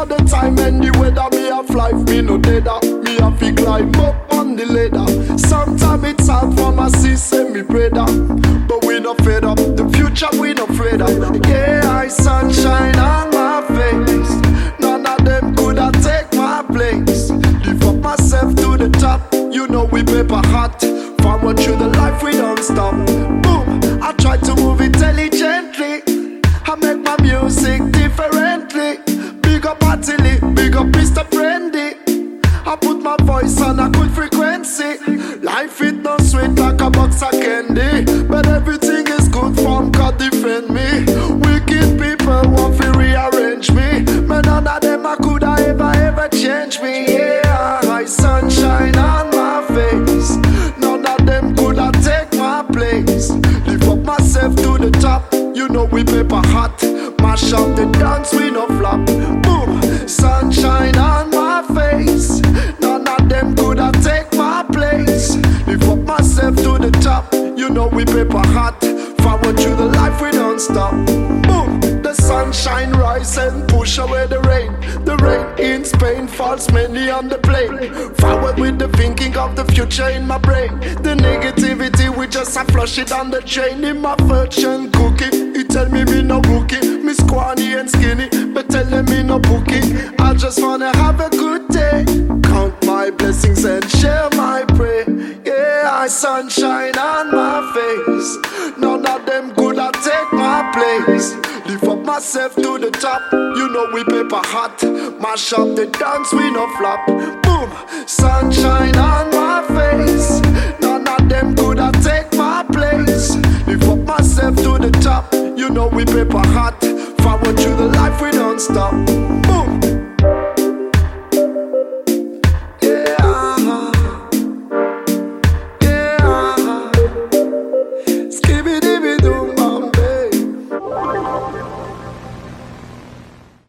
the time and the weather, me have life, me no deader. Me have to climb up on the ladder. Sometimes it's hard for my sister, me brother, but we no fed up. The future we no afraid of. Yeah, I sunshine on my face. None of them coulda take my place. Lift up myself to the top. You know we paper hot. Forward through the life we don't stop. Boom, I try to move intelligently. I make my music differently. Big up Atili, big up Mr. Friendly. I put my voice on a good frequency. Life it no sweet like a box of candy, but everything is good from God defend me. Wicked people want to rearrange me, but none of them I coulda ever change me. Yeah, my sunshine on my face. None of them coulda take my place. Lift up myself to the top. You know we paper hot. Mash up the dance, we no flop. Boom, sunshine on my face. None of them coulda take my place. Lift up myself to the top. You know we paper hot. Forward through the life, we don't stop. Boom, the sunshine rise and push away the rain. The rain in Spain falls many on the plane. Forward with the thinking of the future in my brain. The negativity, we just a flush it on the chain. In my fortune cookie, he tell me no rookie. Me scrawny and skinny, but telling me no bookie. I just wanna have a good day. Count my blessings and share my prayer. Yeah, I sunshine on my face. None of them coulda take my place. Lift up myself to the top. You know we paper hot. Mash up the dance, we no flop. Boom, sunshine on my face. None of them coulda take my place. Lift up myself to the top. You know we paper hot. Forward through the life, we don't stop. Boom.